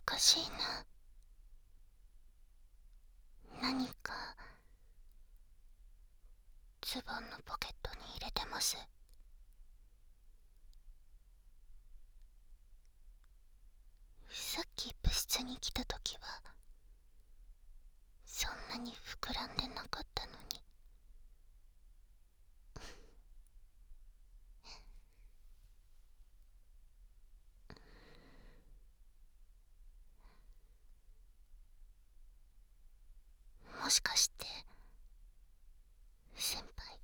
かしいな。何かズボンのポケットに入れてます。さっき部室に来た時はそんなに膨らんでなかったのに。もしかして先輩、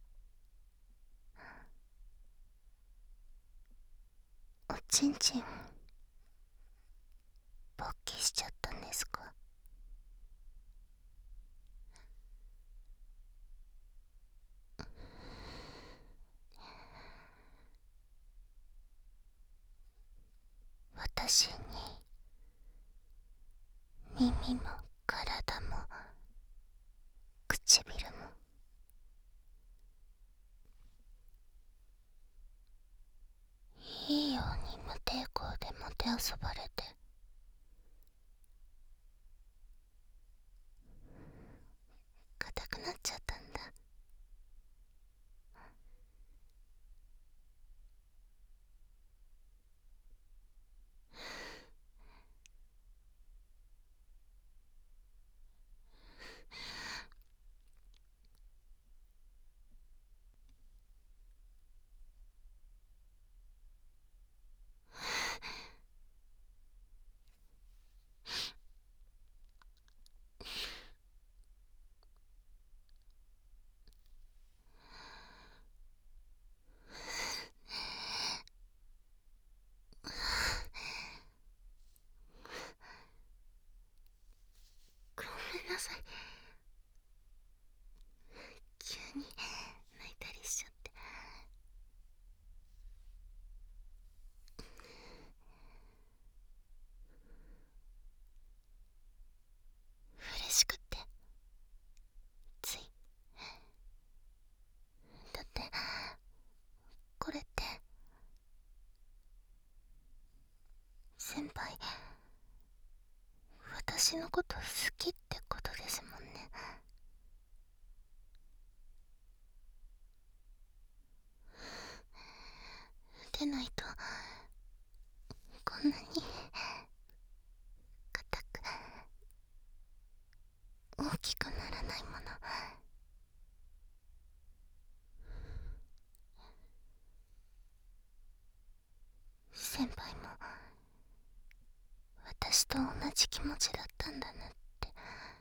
おちんちん勃起しちゃったんですか？私に耳も体も唇もいいように無抵抗でもてあそばれて、硬くなっちゃったんだ。ごめんなさい、急に泣いたりしちゃって。嬉しくってつい。だってこれって先輩、私のこと好きってことですもんね。でないとこんなに硬く大きくならないもの。先輩も私と同じ気持ちだったんだなって。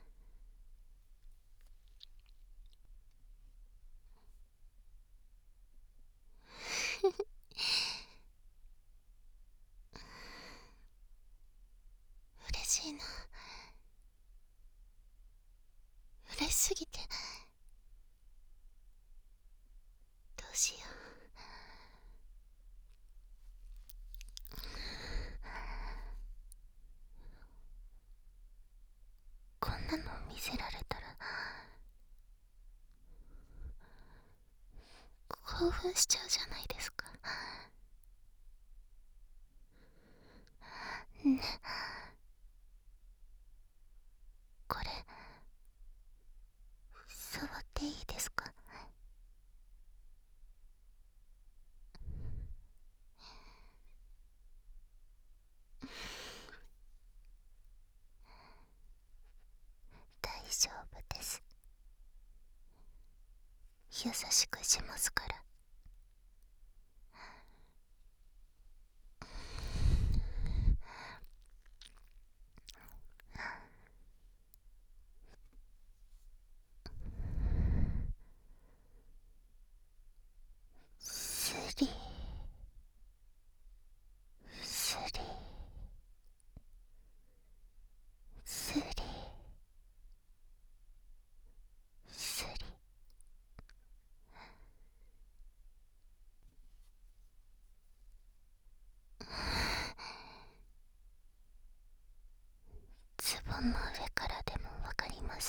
嬉しいな。嬉しすぎてどうしよう。こんなの見せられたら興奮しちゃうじゃないですか。ね、これ触っていいですか？大丈夫です。優しくしますから。スリースリースリースリー。ズボンの上からでもわかります。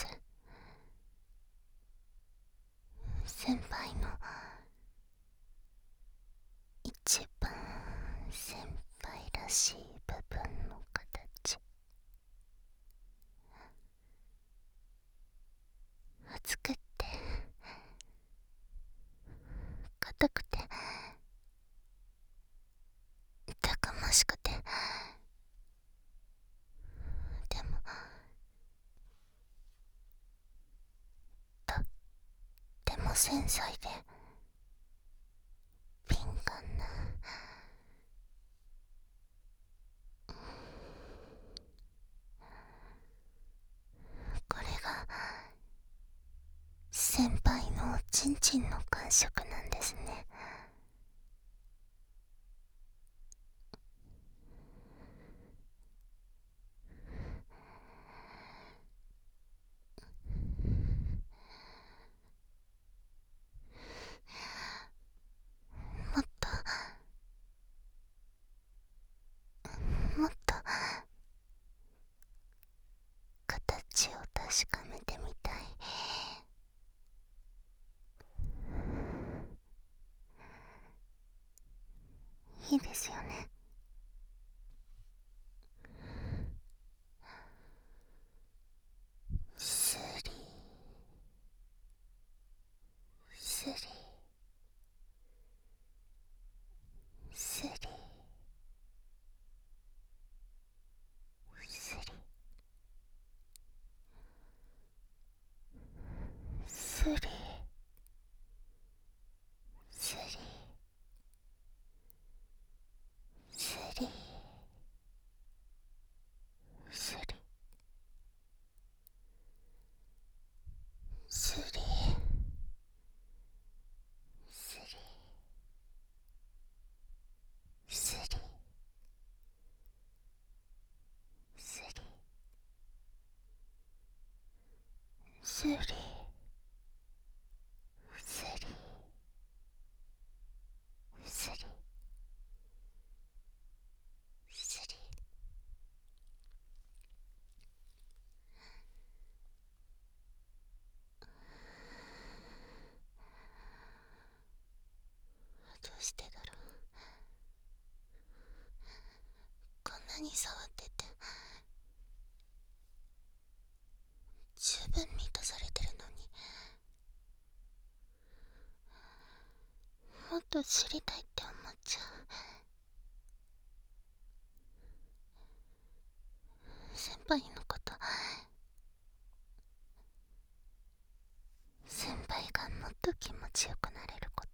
先輩の一番先輩らしい部分の形。 楽しくて、でもとっても繊細で敏感な、これが先輩のおちんちんの感触なんですね。もっともっと形を確かめてみたい。いいですよね。スリスリスリスリスリスリスリスリスリスリスリスリスリスリスリスリ。どうしてだろう。こんなに触ってて十分満たされてるのに、もっと知りたいって思っちゃう。先輩のこと、先輩がもっと気持ちよくなれること、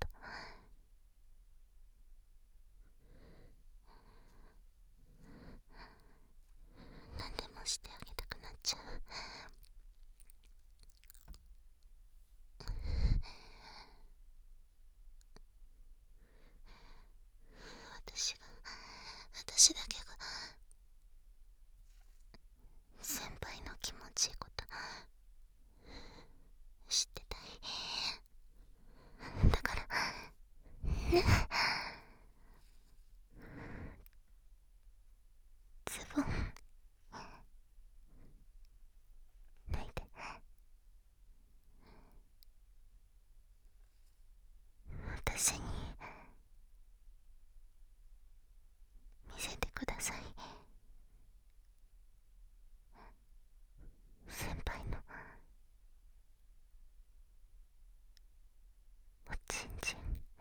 何でもしてあげたくなっちゃう。私だけが先輩の気持ちいいこと知ってたい。だからね、ズボン脱いで、私に見せてください。先輩のおちんちん。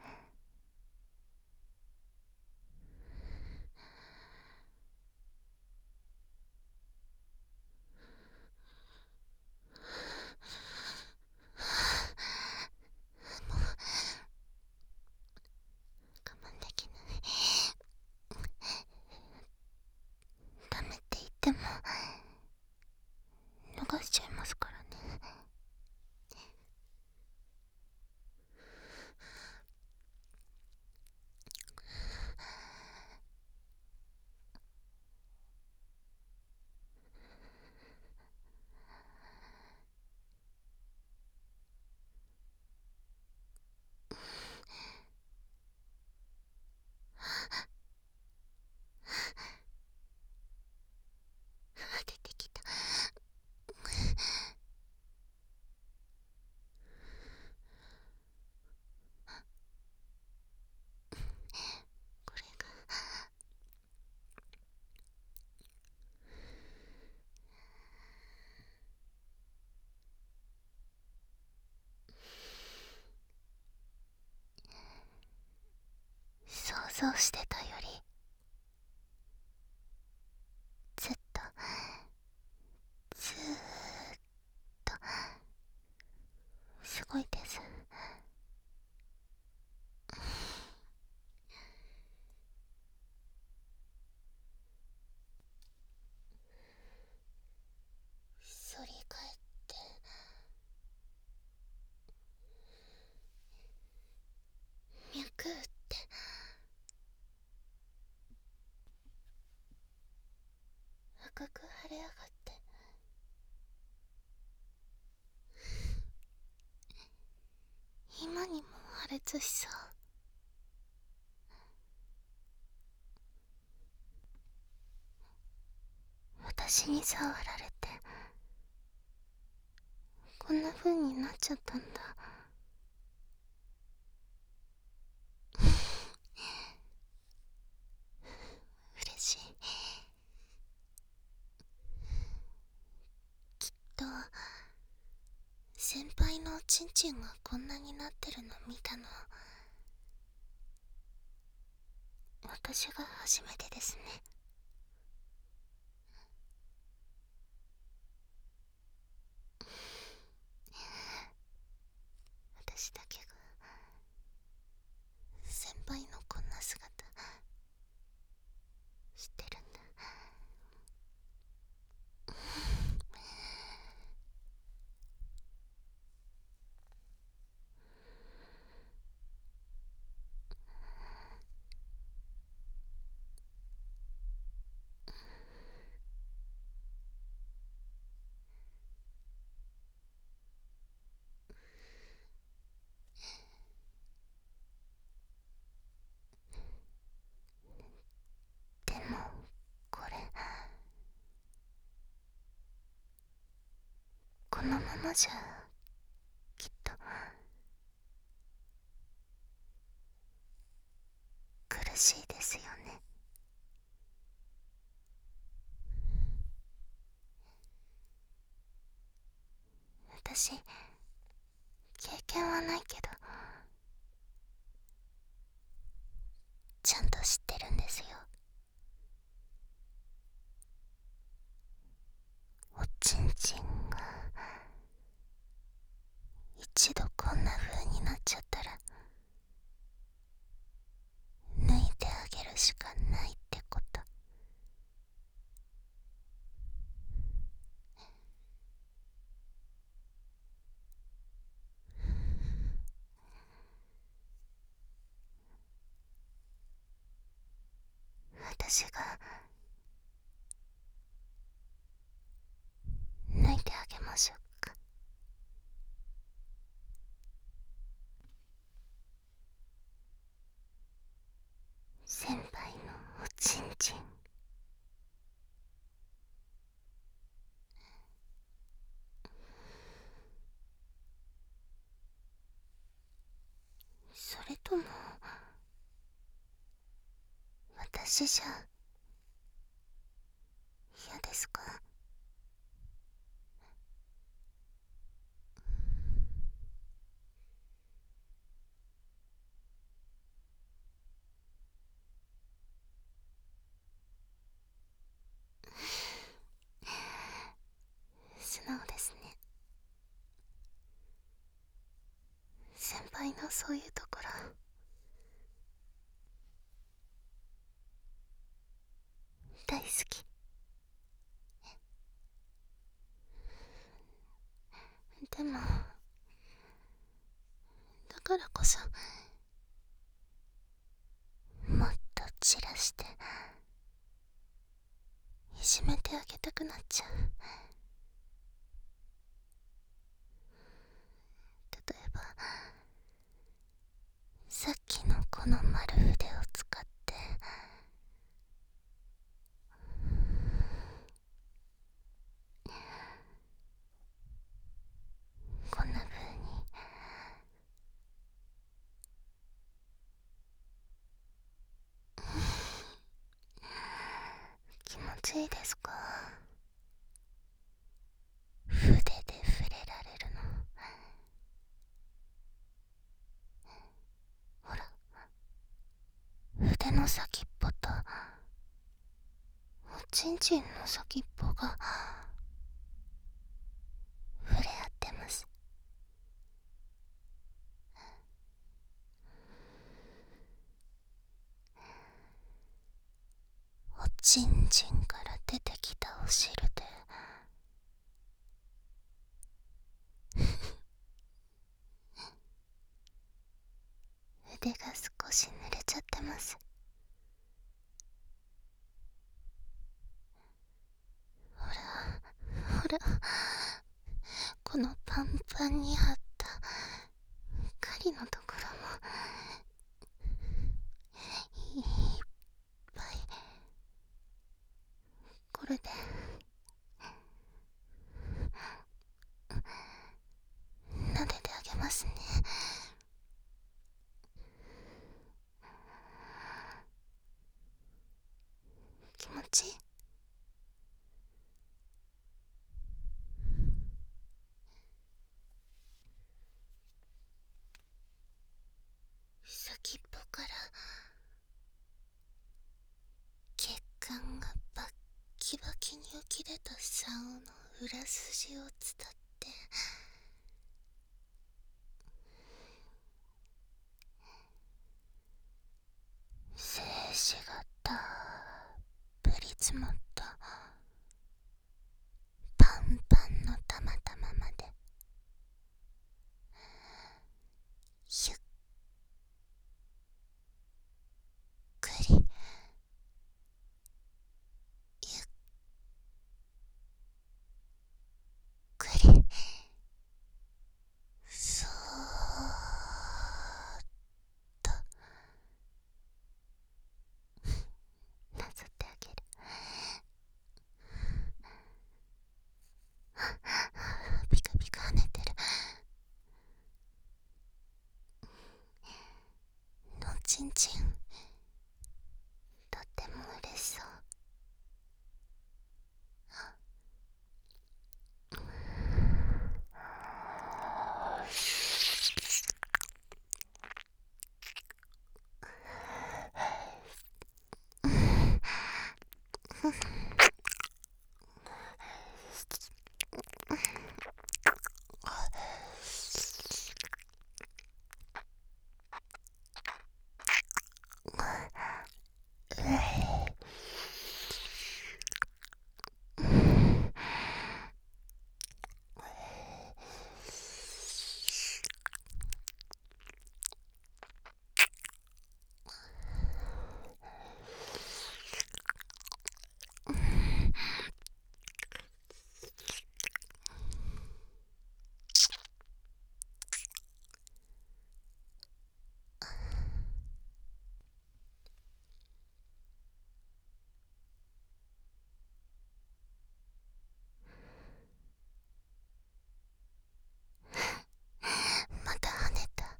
もう我慢できない。ダメって言っても逃しちゃいますからね。出てきた。これが想像してたより赤く腫れ上がって、今にも破裂しそう。私に触られてこんな風になっちゃったんだ。嬉しい。きっと先輩のおちんちんがこんなになってるの見たの私が初めてですね。私だけが先輩のこんな姿知ってるんだ。でもこれこのままじゃきっと苦しいですよね。私経験はないけどちゃんと知ってるんですよ。おちんちんが一度こんな風になっちゃったら抜いてあげるしかないってこと。私が抜いてあげましょうか。先輩のおちんちんそれとも私じゃ嫌ですか？素直ですね。先輩のそういうところ大好き。でもだからこそもっと散らしていじめてあげたくなっちゃう。例えばさっきのこの丸筆を使ってこんな風に気持ちいいですか？筆で触れられるの。ほら筆の先っぽとおちんちんの先っぽが触れ合ってます。おちんちんから出てきたお汁で筆が少し濡れちゃってます。 このパンパンに張った狩りのところもいっぱい。これで撫でてあげますね。気持ちいい？先っぽから血管がバッキバキに浮き出た竿の裏筋を伝って精子がたっぷり詰まったパンパンの玉々までゆっくりゆっくりそーっとなぞってあげる。ピカピカ跳ねてる。のちんちんとっても嬉しそう。また跳ねた。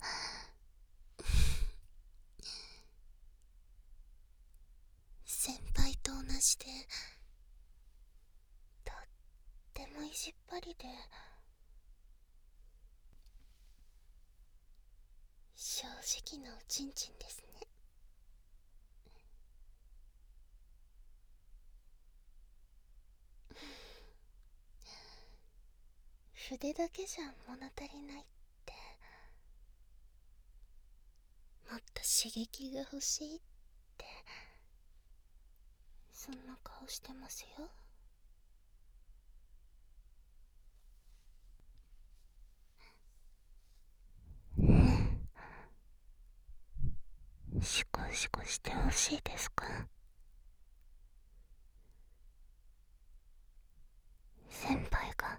先輩と同じでとっても意地っ張りで正直なおちんちんですね。筆だけじゃ物足りないって、もっと刺激が欲しいって、そんな顔してますよ。ねえ、シコシコしてほしいですか？先輩が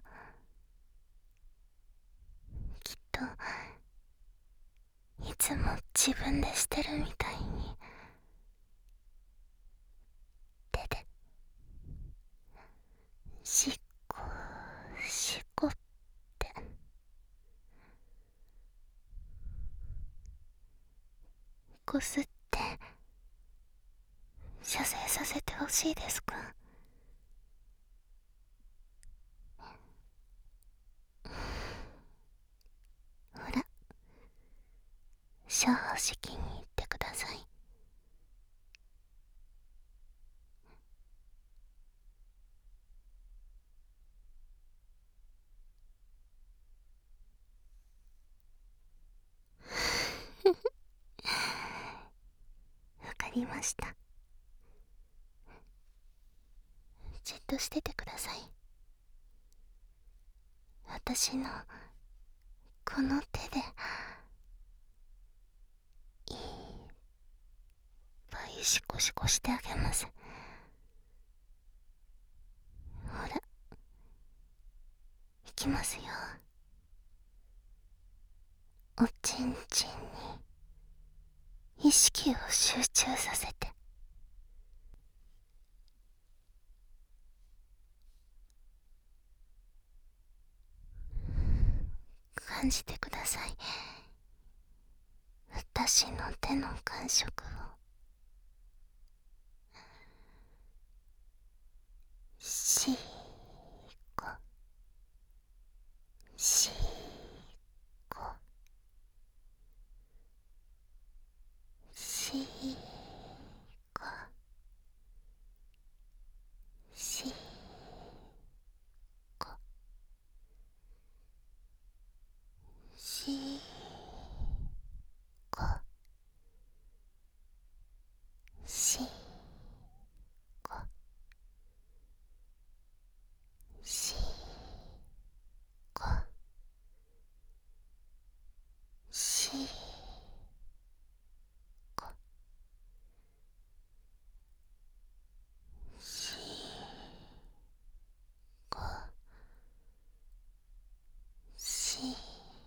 きっといつも自分でしてるみたいに手でしっこしっこってこすって射精させてほしいですか？ほら、正直に言ってください。わかりました。じっとしててください。私のこの手でいっぱいシコシコしてあげます。ほら、 きますよ。おちんちんに意識を集中させて。感じてください。私の手の感触を。しーこ、しーこ、しーこ、しーこ、しーこ、しーこ、しーこ、しーこ、しーこ、しー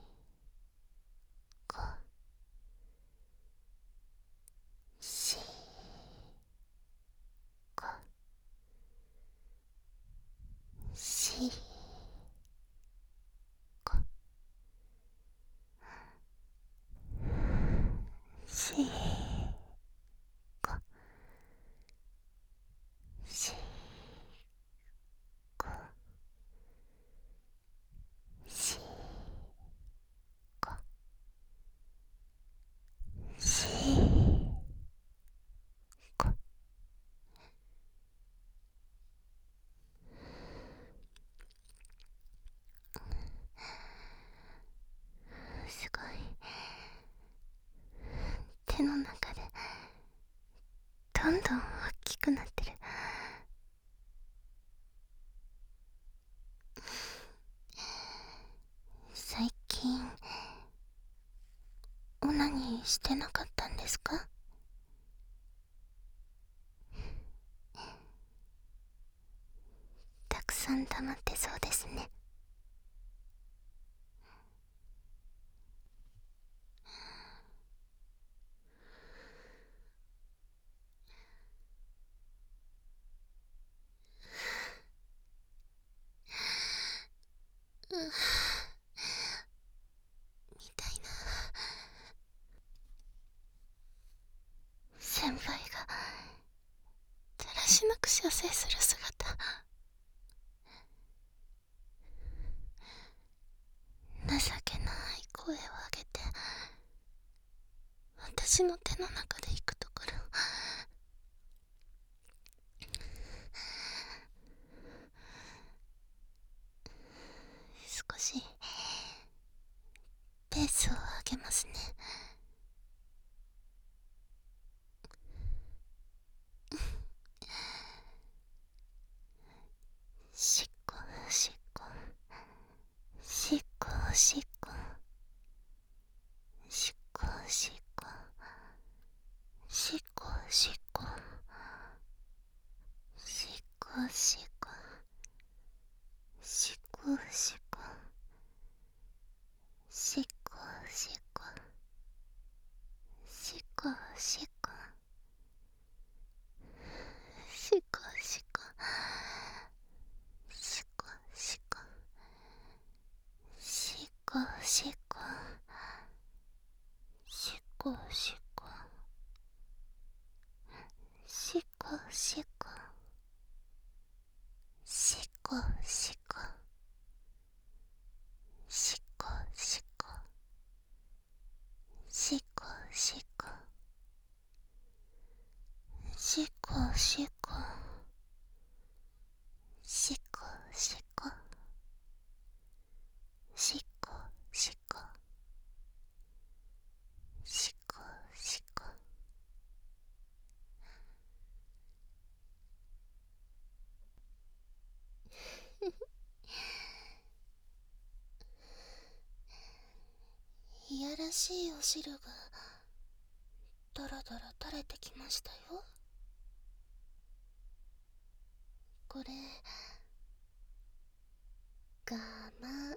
こ、しーこ、しーこ、しーこ、しーこ、しーこ、しーこ。すごい。手の中でどんどん大きくなってる。最近オナニーしてなかったんですか？たくさん溜まってそうですね。みたいな。先輩がだらしなく射精する姿、情けない声を上げて私の手の中で行くところ、少しペースを上げますね。しっこしっこ、しっこしっこ、しっこしっこ、しっこしっこ、しっこしっこ、しっこしっこ、しっこしっこ、しっこしっこ、しっこしっこ、しっこしっこ、しっこしっこ、しっこしっこ、しっこしっこ、しっこしっこ、しっこしっこ、しっこしっこ、しっこしっこ、しっこしっこ、しっこしっこ、しっこしっこ。いやらしいお汁がドロドロ垂れてきましたよ。これ我慢